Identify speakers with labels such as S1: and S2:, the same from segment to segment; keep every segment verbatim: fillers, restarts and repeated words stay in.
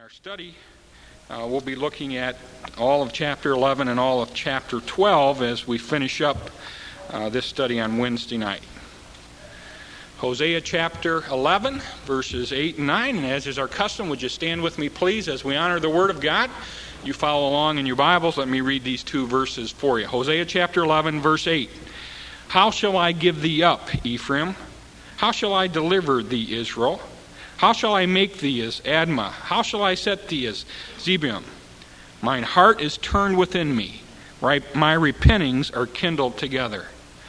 S1: our study, uh, we'll be looking at all of chapter eleven and all of chapter twelve as we finish up uh, this study on Wednesday night. Hosea chapter eleven, verses eight and nine, and as is our custom, would you stand with me please as we honor the Word of God? You follow along in your Bibles. Let me read these two verses for you. Hosea chapter eleven, verse eight. How shall I give thee up, Ephraim? How shall I deliver thee, Israel? How shall I make thee as Admah? How shall I set thee as Zebulun? Mine heart is turned within me. My repentings are kindled together.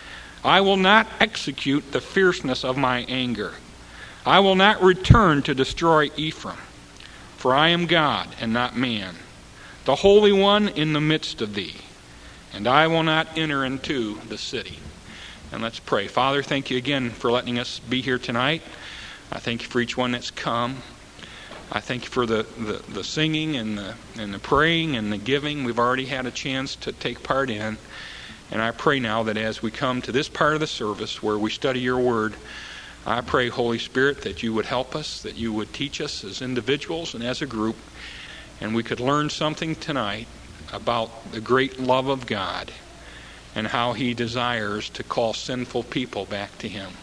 S1: I will not execute the fierceness of my anger. I will not return to destroy Ephraim. For I am God and not man, the Holy One in the midst of thee. And I will not enter into the city. And let's pray. Father, thank you again for letting us be here tonight. I thank you for each one that's come. I thank you for the, the, the singing and the, and the praying and the giving we've already had a chance to take part in. And I pray now that as we come to this part of the service where we study your word, I pray, Holy Spirit, that you would help us, that you would teach us as individuals and as a group, and we could learn something tonight about the great love of God and how he desires to call sinful people back to him.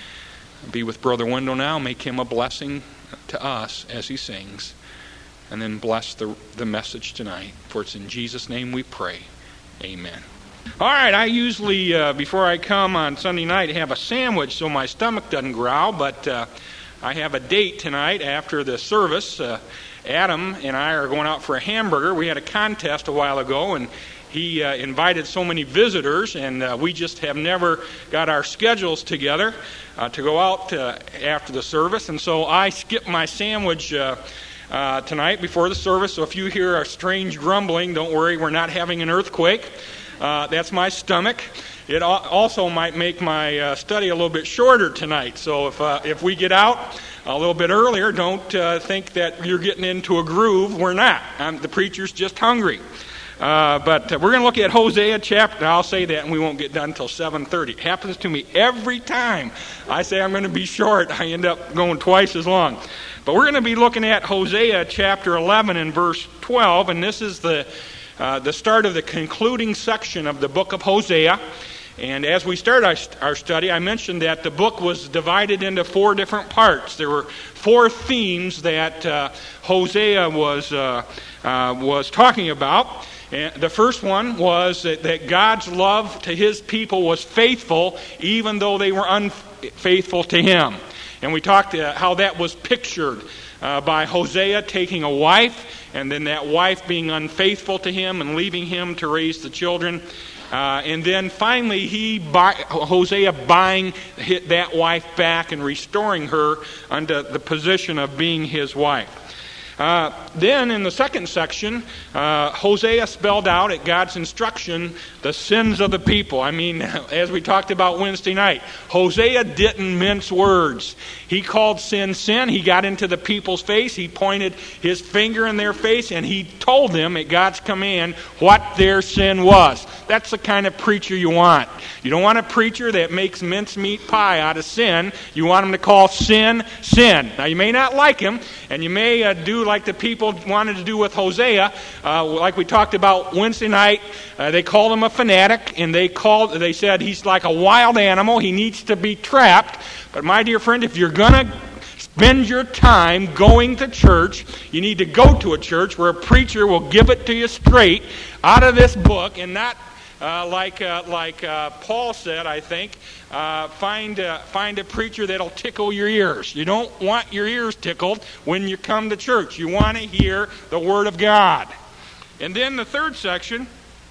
S1: Be with Brother Wendell now. Make him a blessing to us as he sings. And then bless the, the message tonight. For it's in Jesus' name we pray. Amen. All right, I usually, uh, before I come on Sunday night, have a sandwich so my stomach doesn't growl. But uh, I have a date tonight after the service. Uh, Adam and I are going out for a hamburger. We had a contest a while ago, and he uh, invited so many visitors, and uh, we just have never got our schedules together uh, to go out uh, after the service. And so I skipped my sandwich uh, uh, tonight before the service. So if you hear a strange grumbling, don't worry, we're not having an earthquake. Uh, that's my stomach. It also might make my uh, study a little bit shorter tonight. So if uh, if we get out a little bit earlier, don't uh, think that you're getting into a groove. We're not. Um, the preacher's just hungry. Uh, but uh, we're going to look at Hosea chapter. I'll say that, and we won't get done until seven thirty. It happens to me every time I say I'm going to be short. I end up going twice as long. But we're going to be looking at Hosea chapter eleven and verse twelve, and this is the uh, the start of the concluding section of the book of Hosea. And as we start our, our study, I mentioned that the book was divided into four different parts. There were four themes that uh, Hosea was uh, uh, was talking about. And the first one was that, that God's love to his people was faithful even though they were unfaithful to him. And we talked uh, how that was pictured uh, by Hosea taking a wife and then that wife being unfaithful to him and leaving him to raise the children. Uh, and then finally he buy, Hosea buying that wife back and restoring her unto the position of being his wife. Uh, then in the second section, uh, Hosea spelled out at God's instruction the sins of the people. I mean, as we talked about Wednesday night, Hosea didn't mince words. He called sin sin. He got into the people's face. He pointed his finger in their face, and he told them at God's command what their sin was. That's the kind of preacher you want. You don't want a preacher that makes mincemeat pie out of sin. You want him to call sin sin. Now, you may not like him, and you may uh, do like the people wanted to do with Hosea. Uh, like we talked about Wednesday night, uh, they called him a fanatic, and they called. They said he's like a wild animal. He needs to be trapped. But my dear friend, if you're going to spend your time going to church, you need to go to a church where a preacher will give it to you straight out of this book and not Uh, like uh, like uh, Paul said, I think, uh, find uh, find a preacher that'll tickle your ears. You don't want your ears tickled when you come to church. You want to hear the Word of God. And then the third section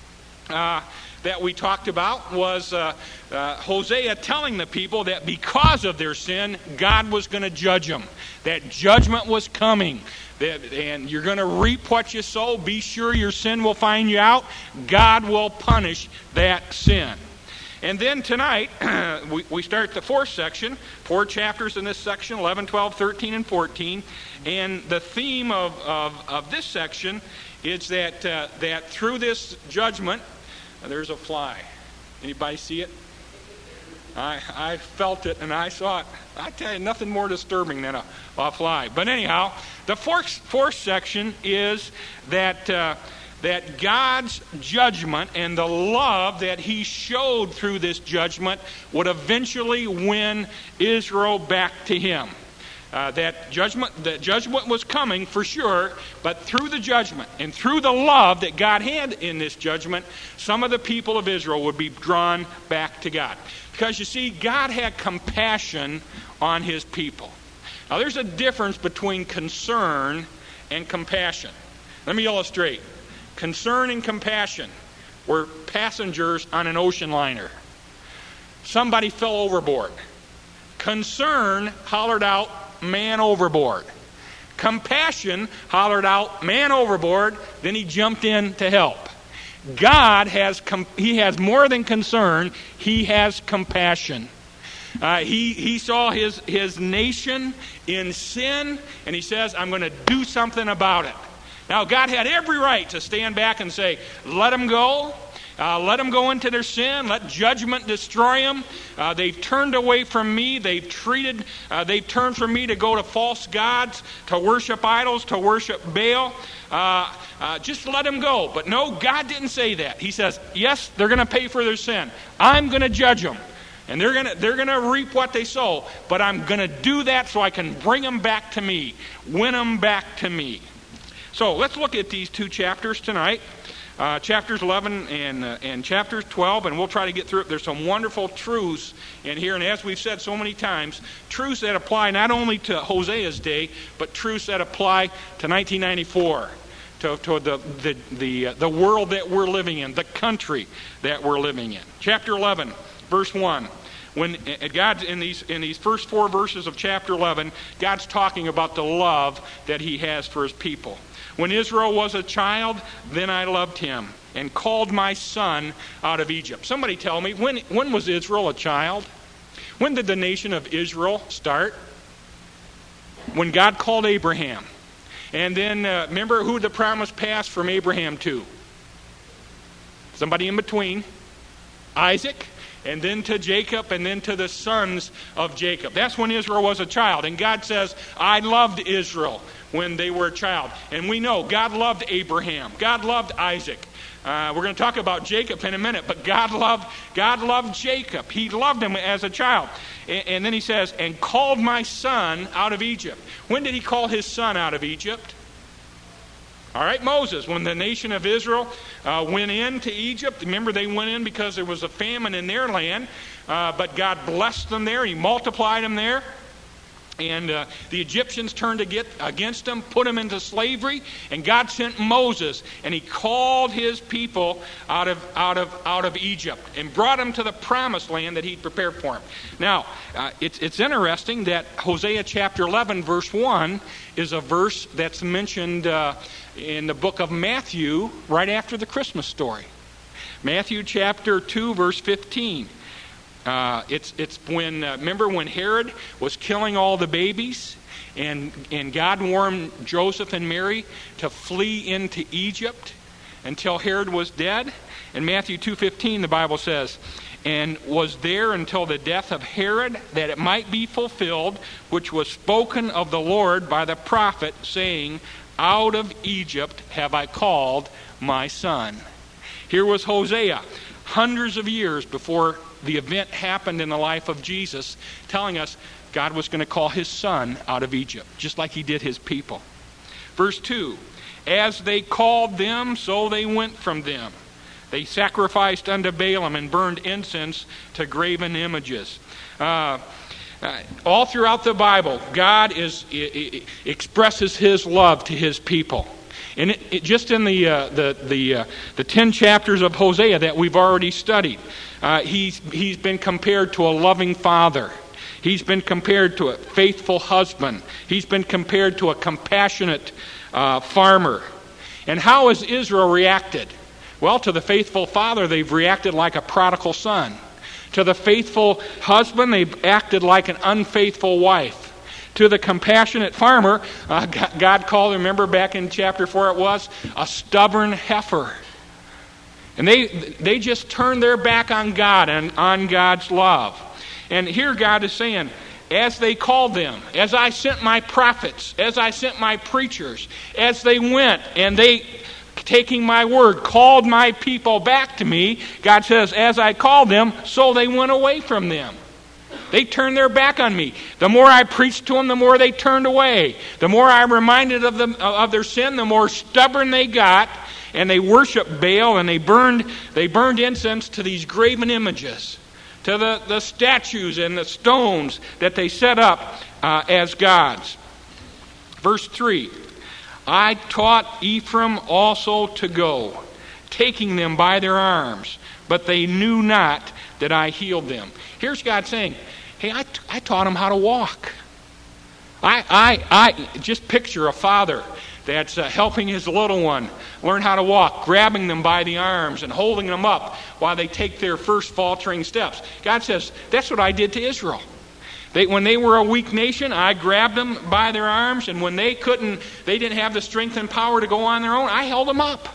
S1: uh, that we talked about was uh, uh, Hosea telling the people that because of their sin, God was going to judge them. That judgment was coming. And you're going to reap what you sow. Be sure your sin will find you out. God will punish that sin. And then tonight, we, we start the fourth section, four chapters in this section, eleven, twelve, thirteen, and fourteen. And the theme of, of, of this section is that, uh, that through this judgment, uh, there's a fly. Anybody see it? I, I felt it and I saw it. I tell you, nothing more disturbing than a, a fly. But anyhow, the fourth, fourth section is that uh, that God's judgment and the love that He showed through this judgment would eventually win Israel back to Him. Uh, that judgment, that judgment was coming for sure, but through the judgment and through the love that God had in this judgment, some of the people of Israel would be drawn back to God. Because you see, God had compassion on His people. Now there's a difference between concern and compassion. Let me illustrate. Concern and compassion were passengers on an ocean liner. Somebody fell overboard. Concern hollered out, "Man overboard." Compassion hollered out, "Man overboard." Then he jumped in to help. God has com- He has more than concern. He has compassion. Uh, he he saw his his nation in sin, and He says, "I'm going to do something about it." Now, God had every right to stand back and say, "Let them go. Uh, let them go into their sin. Let judgment destroy them. Uh, they've turned away from me. They've treated. Uh, they've turned from me to go to false gods, to worship idols, to worship Baal. Uh, uh, just let them go." But no, God didn't say that. He says, "Yes, they're going to pay for their sin. I'm going to judge them, and they're going to they're going to reap what they sow. But I'm going to do that so I can bring them back to me, win them back to me." So let's look at these two chapters tonight. Uh, chapters eleven and uh, and chapters twelve, and we'll try to get through it. There's some wonderful truths in here, and as we've said so many times, truths that apply not only to Hosea's day, but truths that apply to nineteen ninety-four, to, to the the the, uh, the world that we're living in, the country that we're living in. Chapter eleven, verse one. When uh, God in these in these first four verses of chapter eleven, God's talking about the love that He has for His people. "When Israel was a child, then I loved him and called my son out of Egypt." Somebody tell me, when when was Israel a child? When did the nation of Israel start? When God called Abraham. And then, uh, remember who the promise passed from Abraham to? Somebody in between. Isaac. And then to Jacob, and then to the sons of Jacob. That's when Israel was a child. And God says, "I loved Israel when they were a child." And we know God loved Abraham. God loved Isaac. Uh, we're going to talk about Jacob in a minute, but God loved God loved Jacob. He loved him as a child. And, and then He says, "And called my son out of Egypt." When did He call His son out of Egypt? All right, Moses, when the nation of Israel uh, went into Egypt, remember they went in because there was a famine in their land, uh, but God blessed them there. He multiplied them there. And uh, the Egyptians turned to get against them, put them into slavery, and God sent Moses, and He called His people out of out of out of Egypt and brought them to the promised land that He'd prepared for them. Now, uh, it's it's interesting that Hosea chapter eleven, verse one, is a verse that's mentioned uh, in the book of Matthew right after the Christmas story. Matthew chapter two, verse fifteen. Uh, it's it's when uh, remember when Herod was killing all the babies, and and God warned Joseph and Mary to flee into Egypt until Herod was dead. In Matthew two fifteen, the Bible says, "And was there until the death of Herod, that it might be fulfilled, which was spoken of the Lord by the prophet, saying, Out of Egypt have I called my son." Here was Hosea, hundreds of years before the event happened in the life of Jesus, telling us God was going to call His son out of Egypt, just like He did His people. Verse two, "As they called them, so they went from them. They sacrificed unto Baalim and burned incense to graven images." Uh, uh, all throughout the Bible, God is I, I, expresses His love to His people. And it, it, just in the uh, the the uh, the ten chapters of Hosea that we've already studied, uh, he's he's been compared to a loving father. He's been compared to a faithful husband. He's been compared to a compassionate uh, farmer. And how has Israel reacted? Well, to the faithful father, they've reacted like a prodigal son. To the faithful husband, they've acted like an unfaithful wife. To the compassionate farmer, uh, God called, remember back in chapter four it was, a stubborn heifer. And they they just turned their back on God and on God's love. And here God is saying, as they called them, as I sent my prophets, as I sent my preachers, as they went and they, taking my word, called my people back to me, God says, as I called them, so they went away from them. They turned their back on me. The more I preached to them, the more they turned away. The more I reminded of them of their sin, the more stubborn they got, and they worshiped Baal, and they burned they burned incense to these graven images, to the, the statues and the stones that they set up uh, as gods. Verse three, I taught Ephraim also to go, taking them by their arms, but they knew not that I healed them. Here's God saying, hey, I, t- I taught them how to walk. I, I, I just picture a father that's uh, helping his little one learn how to walk, grabbing them by the arms and holding them up while they take their first faltering steps. God says, that's what I did to Israel. They, when they were a weak nation, I grabbed them by their arms, and when they couldn't, they didn't have the strength and power to go on their own, I held them up.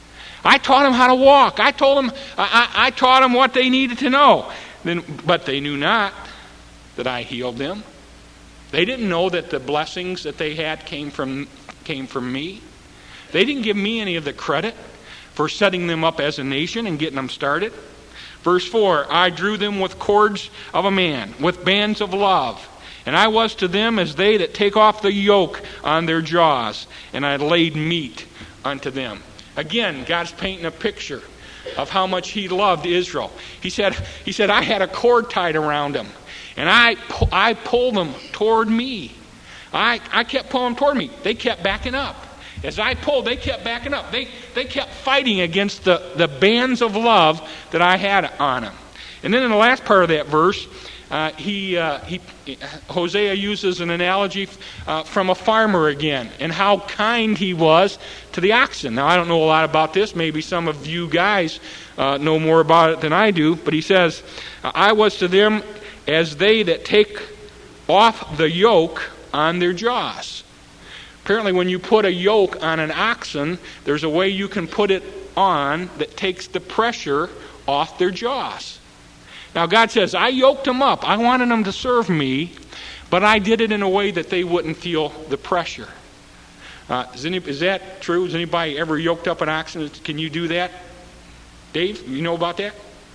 S1: I taught them how to walk. I told them, I, I, I taught them what they needed to know. Then, but they knew not that I healed them. They didn't know that the blessings that they had came from came from me. They didn't give me any of the credit for setting them up as a nation and getting them started. Verse four, I drew them with cords of a man, with bands of love. And I was to them as they that take off the yoke on their jaws, and I laid meat unto them. Again, God's painting a picture of how much He loved Israel. He said, He said, I had a cord tied around them, and I I pulled them toward me. I, I kept pulling them toward me. They kept backing up. As I pulled, they kept backing up. They they kept fighting against the, the bands of love that I had on them. And then in the last part of that verse, uh, he uh, he Hosea uses an analogy uh, from a farmer again, and how kind he was to the oxen. Now, I don't know a lot about this. Maybe some of you guys uh, know more about it than I do. But he says, I was to them as they that take off the yoke on their jaws. Apparently, when you put a yoke on an oxen, there's a way you can put it on that takes the pressure off their jaws. Now, God says, I yoked them up. I wanted them to serve me, but I did it in a way that they wouldn't feel the pressure. Uh, is, any, is that true? Has anybody ever yoked up an oxen? Can you do that? Dave, you know about that?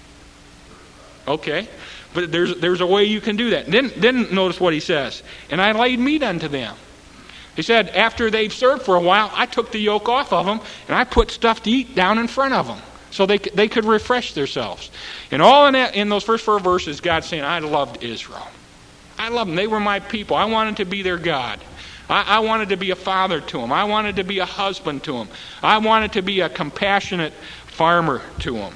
S1: Okay. But there's there's a way you can do that. Then, then notice what he says. And I laid meat unto them. He said, after they've served for a while, I took the yoke off of them, and I put stuff to eat down in front of them, so they they could refresh themselves. And all in that, in those first four verses, God's saying, I loved Israel. I loved them. They were my people. I wanted to be their God. I, I wanted to be a father to them. I wanted to be a husband to them. I wanted to be a compassionate farmer to them.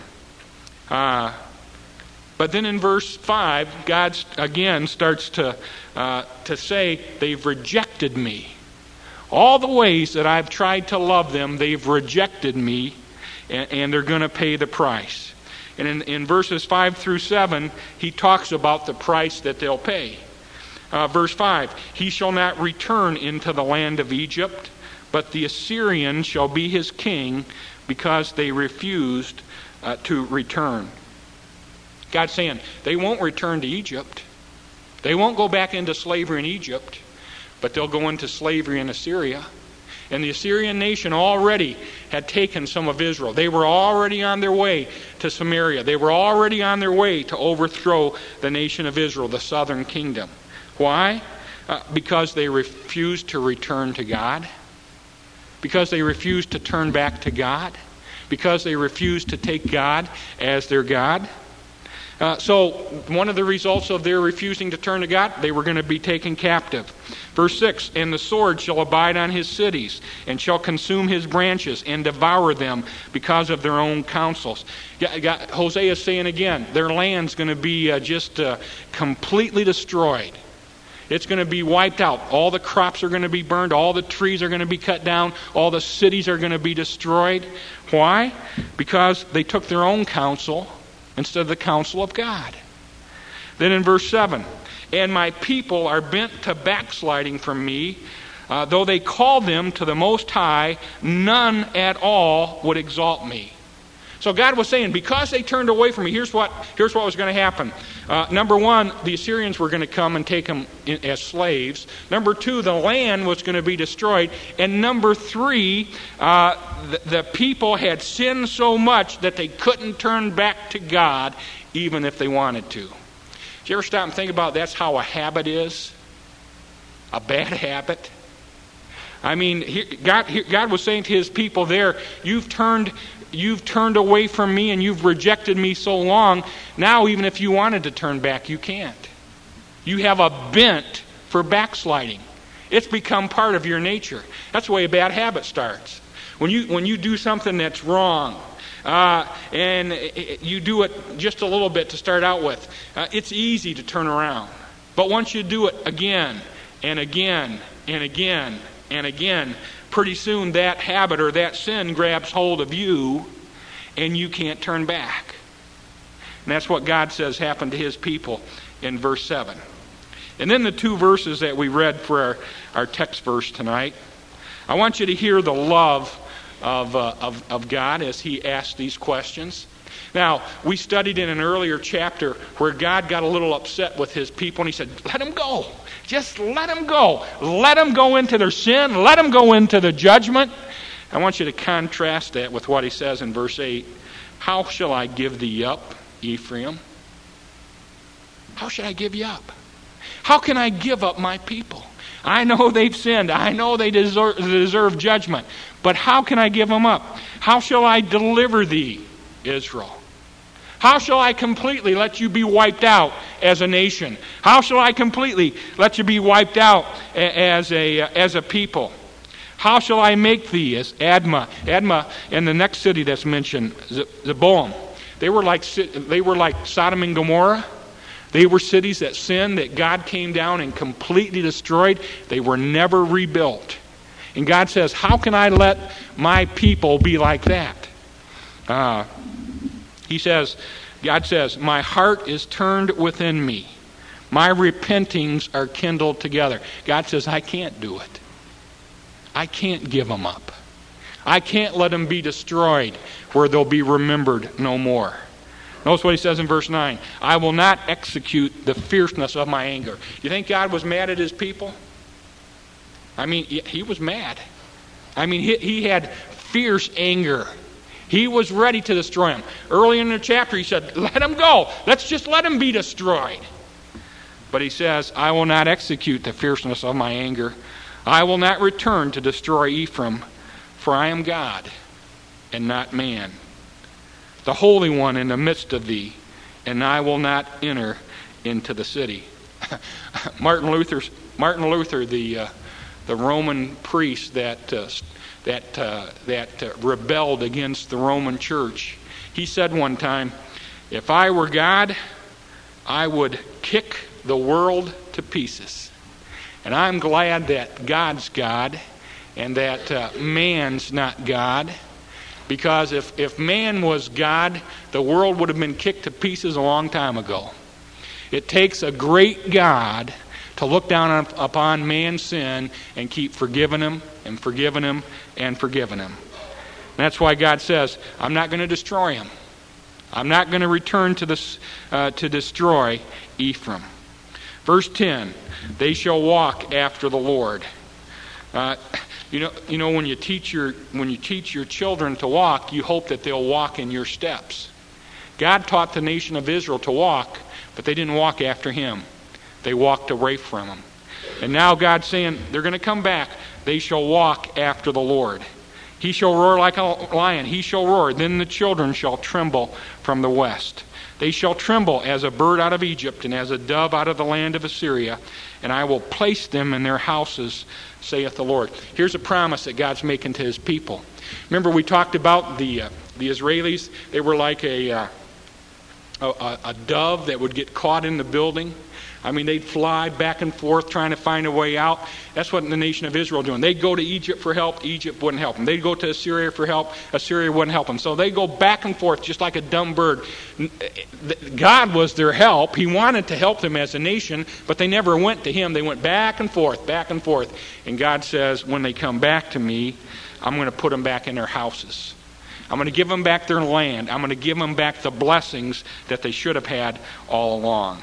S1: Uh, but then in verse five, God again starts to uh, to say, they've rejected me. All the ways that I've tried to love them, they've rejected me, and, and they're going to pay the price. And in, in verses five through seven, he talks about the price that they'll pay. Uh, verse five, he shall not return into the land of Egypt, but the Assyrian shall be his king, because they refused uh, to return. God's saying, they won't return to Egypt. They won't go back into slavery in Egypt, but they'll go into slavery in Assyria. And the Assyrian nation already had taken some of Israel. They were already on their way to Samaria. They were already on their way to overthrow the nation of Israel, the southern kingdom. Why? Uh, because they refused to return to God. Because they refused to turn back to God. Because they refused to take God as their God. Uh, so one of the results of their refusing to turn to God, they were going to be taken captive. Verse six, and the sword shall abide on his cities, and shall consume his branches, and devour them because of their own counsels. Hosea is saying again, their land's going to be uh, just uh, completely destroyed. It's going to be wiped out. All the crops are going to be burned. All the trees are going to be cut down. All the cities are going to be destroyed. Why? Because they took their own counsel instead of the counsel of God. Then in verse seven, and my people are bent to backsliding from me, uh, though they call them to the Most High, none at all would exalt me. So God was saying, because they turned away from me, here's what here's what was going to happen. Uh, number one, the Assyrians were going to come and take them in, as slaves. Number two, the land was going to be destroyed. And number three, uh, the, the people had sinned so much that they couldn't turn back to God even if they wanted to. Did you ever stop and think about that's how a habit is? A bad habit? I mean, he, God, he, God was saying to his people there, you've turned... You've turned away from me and you've rejected me so long. Now, even if you wanted to turn back, you can't. You have a bent for backsliding. It's become part of your nature. That's the way a bad habit starts. When you when you do something that's wrong, uh, and you do it just a little bit to start out with, uh, it's easy to turn around. But once you do it again and again and again and again, pretty soon that habit or that sin grabs hold of you and you can't turn back. And that's what God says happened to his people in verse seven. And then the two verses that we read for our, our text verse tonight, I want you to hear the love of, uh, of, of God as he asked these questions. Now, we studied in an earlier chapter where God got a little upset with his people and he said, let them go. Just let them go. Let them go into their sin. Let them go into the judgment. I want you to contrast that with what he says in verse eight. How shall I give thee up, Ephraim? How should I give you up? How can I give up my people? I know they've sinned. I know they deserve, deserve judgment. But how can I give them up? How shall I deliver thee, Israel? How shall I completely let you be wiped out as a nation? How shall I completely let you be wiped out as a as a people? How shall I make thee as Admah? Admah and the next city that's mentioned, Zeboim. They were like they were like Sodom and Gomorrah. They were cities that sinned, that God came down and completely destroyed. They were never rebuilt. And God says, how can I let my people be like that? Uh, He says, God says, my heart is turned within me. My repentings are kindled together. God says, I can't do it. I can't give them up. I can't let them be destroyed where they'll be remembered no more. Notice what he says in verse nine. I will not execute the fierceness of my anger. You think God was mad at his people? I mean, he was mad. I mean, he, he had fierce anger. He was ready to destroy them. Early in the chapter, he said, let them go. Let's just let them be destroyed. But he says, I will not execute the fierceness of my anger. I will not return to destroy Ephraim, for I am God and not man, the Holy One in the midst of thee, and I will not enter into the city. Martin Luther, Martin Luther, the uh, the Roman priest that uh, that uh, that uh, rebelled against the Roman church, he said one time, if I were God, I would kick the world to pieces. And I'm glad that God's God and that uh, man's not God, because if, if man was God, the world would have been kicked to pieces a long time ago. It takes a great God to look down on, upon man's sin and keep forgiving him and forgiving him and forgiving him. And that's why God says, I'm not going to destroy him. I'm not going to return to this uh, to destroy Ephraim. Verse ten, they shall walk after the Lord. Uh, you know, you know when you teach your when you teach your children to walk, you hope that they'll walk in your steps. God taught the nation of Israel to walk, but they didn't walk after him. They walked away from him. And now God's saying they're going to come back. They shall walk after the Lord. He shall roar like a lion. He shall roar. Then the children shall tremble from the west. They shall tremble as a bird out of Egypt and as a dove out of the land of Assyria. And I will place them in their houses, saith the Lord. Here's a promise that God's making to his people. Remember we talked about the uh, the Israelis. They were like a, uh, a a dove that would get caught in the building. I mean, they'd fly back and forth trying to find a way out. That's what the nation of Israel doing. They'd go to Egypt for help. Egypt wouldn't help them. They'd go to Assyria for help. Assyria wouldn't help them. So they go back and forth just like a dumb bird. God was their help. He wanted to help them as a nation, but they never went to him. They went back and forth, back and forth. And God says, when they come back to me, I'm going to put them back in their houses. I'm going to give them back their land. I'm going to give them back the blessings that they should have had all along.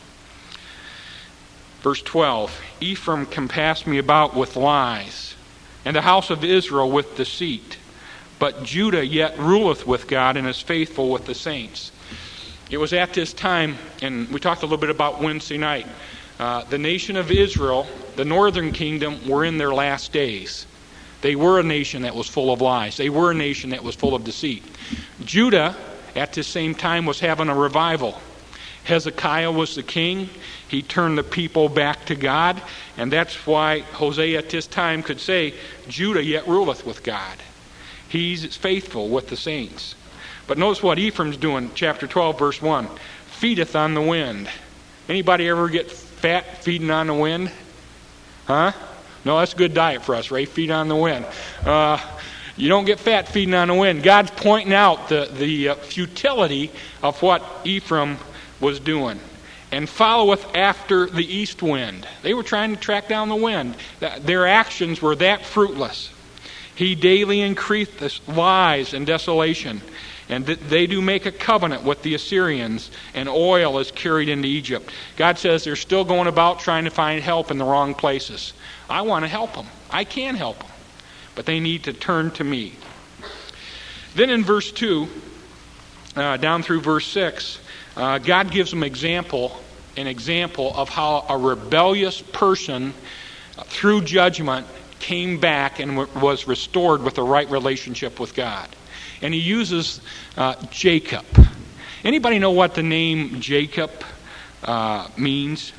S1: Verse twelve, Ephraim compassed me about with lies, and the house of Israel with deceit. But Judah yet ruleth with God and is faithful with the saints. It was at this time, and we talked a little bit about Wednesday night, uh, the nation of Israel, the northern kingdom, were in their last days. They were a nation that was full of lies. They were a nation that was full of deceit. Judah, at this same time, was having a revival. Hezekiah was the king. He turned the people back to God. And that's why Hosea at this time could say, Judah yet ruleth with God. He's faithful with the saints. But notice what Ephraim's doing, chapter twelve, verse one. Feedeth on the wind. Anybody ever get fat feeding on the wind? Huh? No, that's a good diet for us, right? Feed on the wind. Uh, you don't get fat feeding on the wind. God's pointing out the, the uh, futility of what Ephraim was doing. And followeth after the east wind. They were trying to track down the wind. Their actions were that fruitless. He daily increaseth lies and desolation. And they do make a covenant with the Assyrians, and oil is carried into Egypt. God says they're still going about trying to find help in the wrong places. I want to help them. I can help them. But they need to turn to me. Then in verse two, uh, down through verse six, uh, God gives them example, an example of how a rebellious person, uh, through judgment, came back and w- was restored with the right relationship with God. And he uses uh, Jacob. Anybody know what the name Jacob uh, means?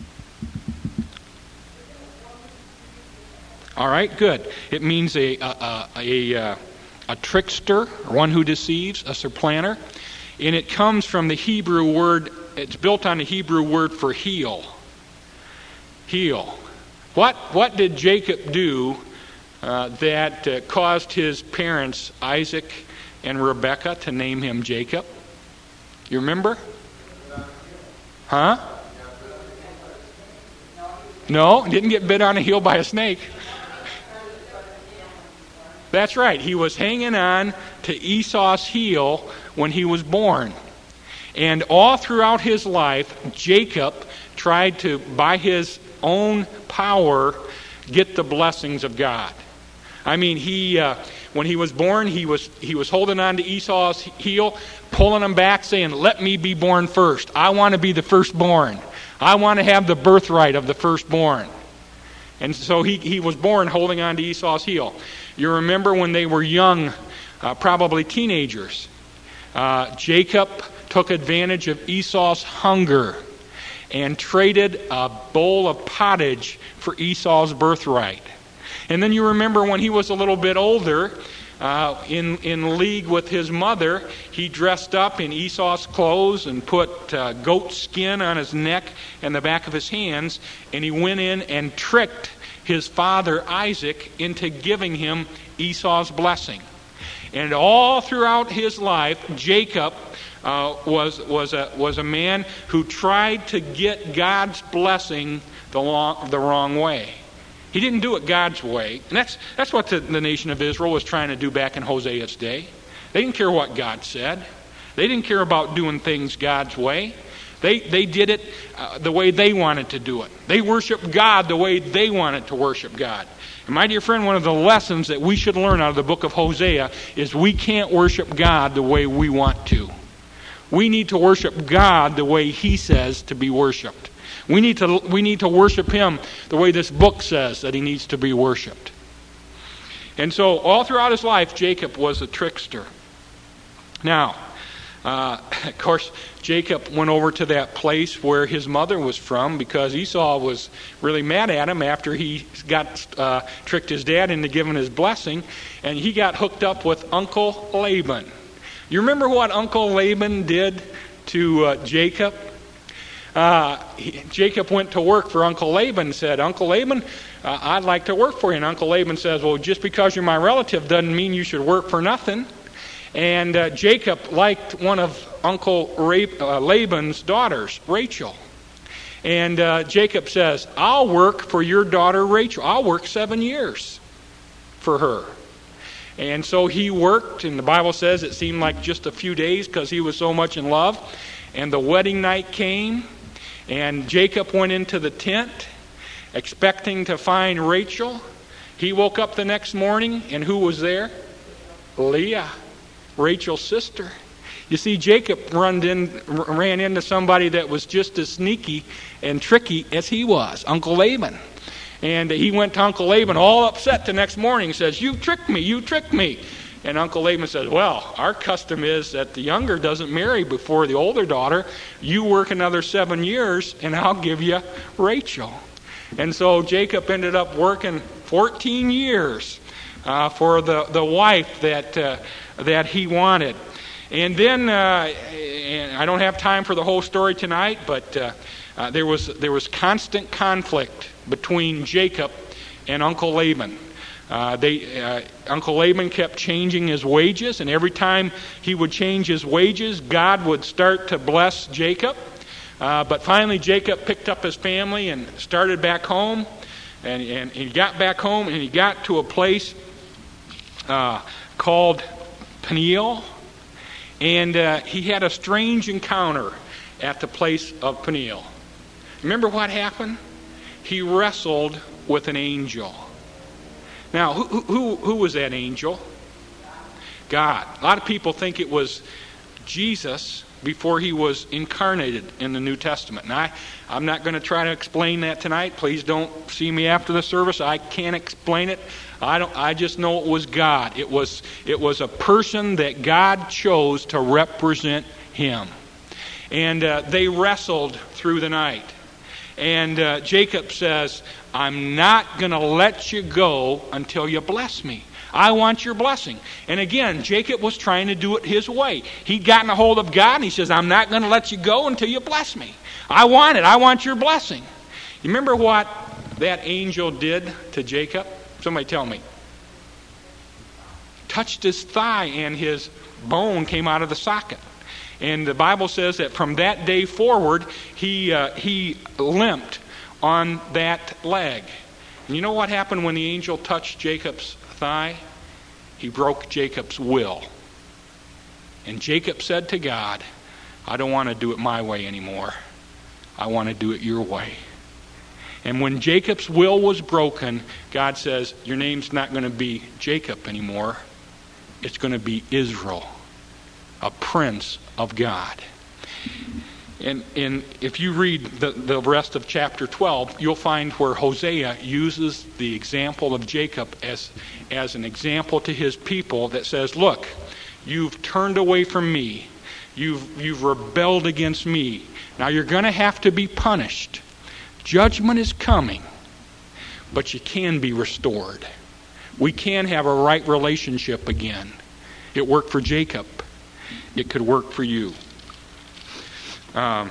S1: All right, good. It means a a, a, a, a trickster, one who deceives, a supplanter. And it comes from the Hebrew word, it's built on the Hebrew word for heel. Heel. What, what did Jacob do uh, that uh, caused his parents, Isaac and Rebekah, to name him Jacob? You remember? Huh? No, didn't get bit on the heel by a snake. That's right. He was hanging on to Esau's heel when he was born. And all throughout his life, Jacob tried to, by his own power, get the blessings of God. I mean, he uh, when he was born, he was he was holding on to Esau's heel, pulling him back, saying, "Let me be born first. I want to be the firstborn. I want to have the birthright of the firstborn." And so he, he was born holding on to Esau's heel. You remember when they were young, uh, probably teenagers, uh, Jacob took advantage of Esau's hunger and traded a bowl of pottage for Esau's birthright. And then you remember when he was a little bit older, uh, in, in league with his mother, he dressed up in Esau's clothes and put uh, goat skin on his neck and the back of his hands, and he went in and tricked his father Isaac into giving him Esau's blessing. And all throughout his life, Jacob uh, was was a was a man who tried to get God's blessing the long, the wrong way. He didn't do it God's way, and that's that's what the, the nation of Israel was trying to do back in Hosea's day. They didn't care what God said. They didn't care about doing things God's way. They they did it uh, the way they wanted to do it. They worshiped God the way they wanted to worship God. And my dear friend, one of the lessons that we should learn out of the book of Hosea is we can't worship God the way we want to. We need to worship God the way He says to be worshipped. We need to we need to worship Him the way this book says that He needs to be worshipped. And so all throughout his life, Jacob was a trickster. Now, Uh, of course, Jacob went over to that place where his mother was from because Esau was really mad at him after he got uh, tricked his dad into giving his blessing, and he got hooked up with Uncle Laban. You remember what Uncle Laban did to uh, Jacob? Uh, he, Jacob went to work for Uncle Laban and said, "Uncle Laban, uh, I'd like to work for you." And Uncle Laban says, "Well, just because you're my relative doesn't mean you should work for nothing." And uh, Jacob liked one of Uncle Ra- uh, Laban's daughters, Rachel. And uh, Jacob says, "I'll work for your daughter Rachel. I'll work seven years for her." And so he worked, and the Bible says it seemed like just a few days because he was so much in love. And the wedding night came, and Jacob went into the tent expecting to find Rachel. He woke up the next morning, and who was there? Leah, Rachel's sister. You see, Jacob run in, ran into somebody that was just as sneaky and tricky as he was, Uncle Laban. And he went to Uncle Laban all upset the next morning, says, "You tricked me, you tricked me." And Uncle Laban says, "Well, our custom is that the younger doesn't marry before the older daughter. You work another seven years, and I'll give you Rachel." And so Jacob ended up working fourteen years uh, for the, the wife that uh, that he wanted. And then, uh, and I don't have time for the whole story tonight, but uh, uh, there was there was constant conflict between Jacob and Uncle Laban. Uh, they, uh, Uncle Laban kept changing his wages, and every time he would change his wages, God would start to bless Jacob. Uh, but finally, Jacob picked up his family and started back home. And, and he got back home, and he got to a place uh, called Peniel. And uh, he had a strange encounter at the place of Peniel. Remember what happened? He wrestled with an angel. Now, who, who, who was that angel? God. A lot of people think it was Jesus before he was incarnated in the New Testament. Now, I, I'm not going to try to explain that tonight. Please don't see me after the service. I can't explain it. I don't. I just know it was God. It was. It was a person that God chose to represent Him, and uh, they wrestled through the night. And uh, Jacob says, "I'm not going to let you go until you bless me. I want your blessing." And again, Jacob was trying to do it his way. He'd gotten a hold of God, and he says, "I'm not going to let you go until you bless me. I want it. I want your blessing." You remember what that angel did to Jacob? Somebody tell me. Touched his thigh, and his bone came out of the socket. And the Bible says that from that day forward, he uh, he limped on that leg. And you know what happened when the angel touched Jacob's thigh? He broke Jacob's will. And Jacob said to God, "I don't want to do it my way anymore. I want to do it your way." And when Jacob's will was broken, God says, "Your name's not going to be Jacob anymore. It's going to be Israel, a prince of God." And, and if you read the, the rest of chapter twelve, you'll find where Hosea uses the example of Jacob as, as an example to his people that says, "Look, you've turned away from me. You've, you've rebelled against me. Now you're going to have to be punished. Judgment is coming, but you can be restored. We can have a right relationship again." It worked for Jacob. It could work for you. Um,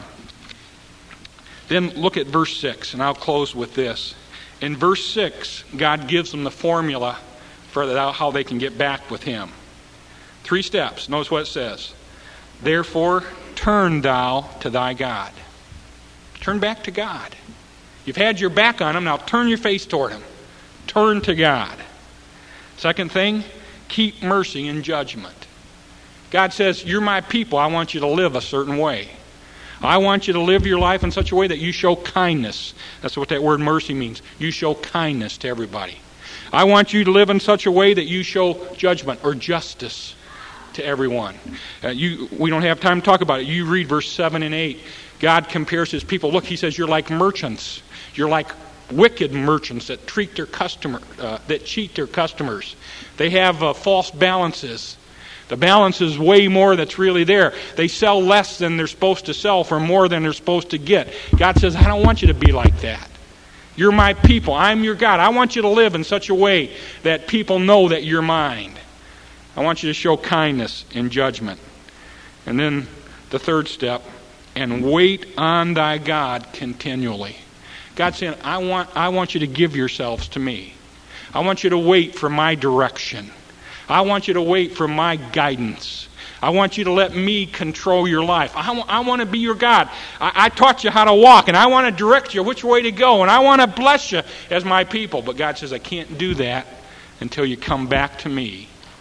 S1: then look at verse six, and I'll close with this. In verse six, God gives them the formula for the, how they can get back with Him. Three steps. Notice what it says. "Therefore, turn thou to thy God." Turn back to God. You've had your back on Him, now turn your face toward Him. Turn to God. Second thing, keep mercy in judgment. God says, "You're my people. I want you to live a certain way. I want you to live your life in such a way that you show kindness." That's what that word mercy means. You show kindness to everybody. "I want you to live in such a way that you show judgment or justice to everyone." Uh, you, we don't have time to talk about it. You read verse seven and eight. God compares His people. Look, He says, "You're like merchants. You're like wicked merchants that treat their customer, uh, that cheat their customers. They have uh, false balances. The balance is way more that's really there. They sell less than they're supposed to sell for more than they're supposed to get." God says, "I don't want you to be like that. You're my people. I'm your God. I want you to live in such a way that people know that you're mine. I want you to show kindness in judgment." And then the third step, "And wait on thy God continually." God's saying, I want, I want you to give yourselves to me. I want you to wait for my direction. I want you to wait for my guidance. I want you to let me control your life. I, w- I want to be your God. I-, I taught you how to walk, and I want to direct you which way to go, and I want to bless you as my people. But God says, I can't do that until you come back to me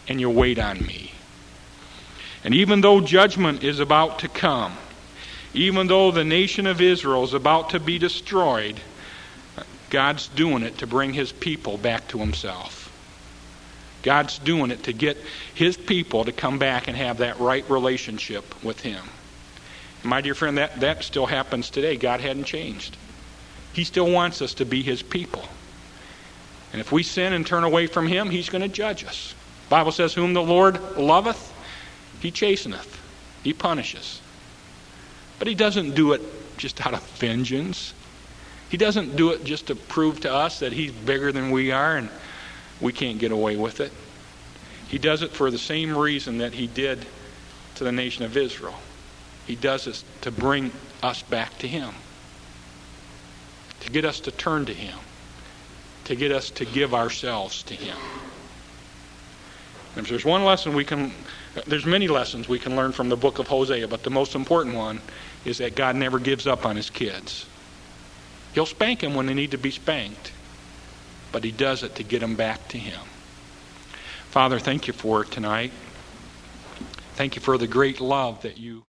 S1: and you wait on me. And even though judgment is about to come, even though the nation of Israel is about to be destroyed, God's doing it to bring his people back to himself. God's doing it to get his people to come back and have that right relationship with him. And my dear friend, that, that still happens today. God hadn't changed. He still wants us to be his people. And if we sin and turn away from him, he's going to judge us. The Bible says, whom the Lord loveth, he chasteneth. He punishes. But he doesn't do it just out of vengeance. He doesn't do it just to prove to us that he's bigger than we are and we can't get away with it. He does it for the same reason that he did to the nation of Israel. He does this to bring us back to him. To get us to turn to him. To get us to give ourselves to him. And if there's one lesson we can, there's many lessons we can learn from the book of Hosea, but the most important one is that God never gives up on his kids. He'll spank them when they need to be spanked, but he does it to get them back to him. Father, thank you for it tonight. Thank you for the great love that you